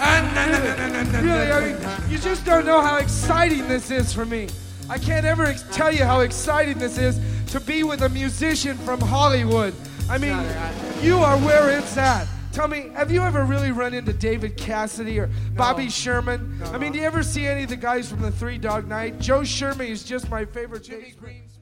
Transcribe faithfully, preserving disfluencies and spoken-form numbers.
Really, I mean, you just don't know how exciting this is for me. I can't ever ex- tell you how exciting this is to be with a musician from Hollywood. I mean, you are where it's at. Tell me, have you ever really run into David Cassidy or Bobby Sherman? I mean, do you ever see any of the guys from the Three Dog Night? Joe Sherman is just my favorite. Jimmy Green.